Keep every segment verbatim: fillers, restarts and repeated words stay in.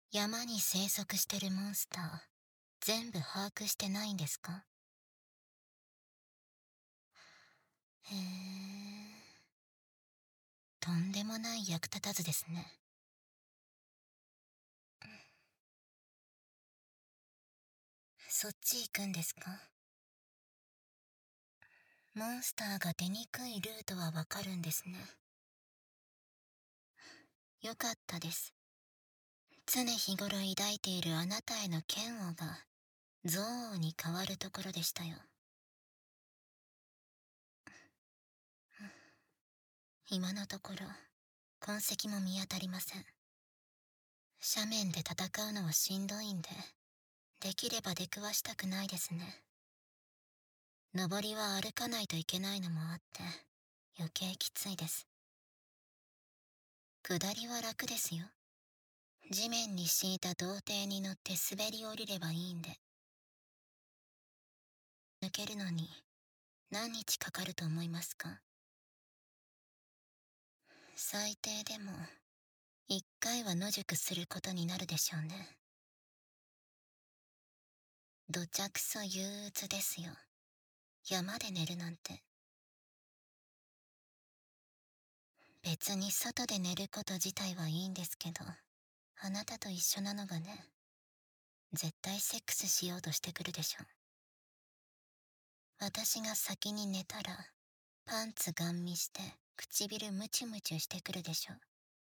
山に生息してるモンスター、全部把握してないんですか？へえ。とんでもない役立たずですね。そっち行くんですか？モンスターが出にくいルートはわかるんですね。よかったです。常日頃抱いているあなたへの嫌悪が憎悪に変わるところでしたよ。今のところ痕跡も見当たりません。斜面で戦うのはしんどいんで、できれば出くわしたくないですね。登りは歩かないといけないのもあって余計きついです。下りは楽ですよ。地面に敷いた胴体に乗って滑り降りればいいんで。抜けるのに何日かかると思いますか？最低でも一回は野宿することになるでしょうね。どちゃくそ憂鬱ですよ、山で寝るなんて。別に外で寝ること自体はいいんですけど、あなたと一緒なのがね、絶対セックスしようとしてくるでしょ。私が先に寝たらパンツガン見して唇ムチムチしてくるでしょ。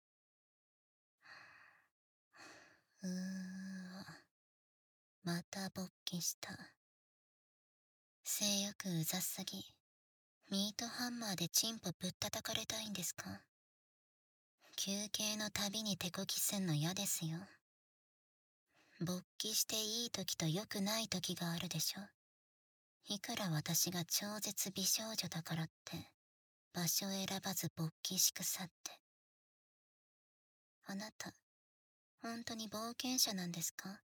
うーわ、また勃起した。性欲うざすぎ。ミートハンマーでチンポぶったたかれたいんですか？休憩のたびに手こきすんの嫌ですよ。勃起していい時と良くない時があるでしょ。いくら私が超絶美少女だからって場所選ばず勃起しくさって。あなた本当に冒険者なんですか？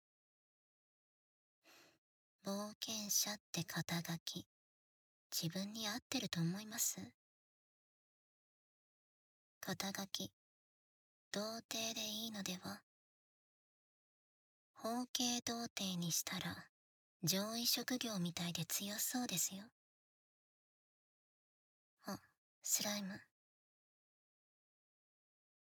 冒険者って肩書き、自分に合ってると思います？肩書き、童貞でいいのでは？包茎童貞にしたら上位職業みたいで強そうですよ。あ、スライム。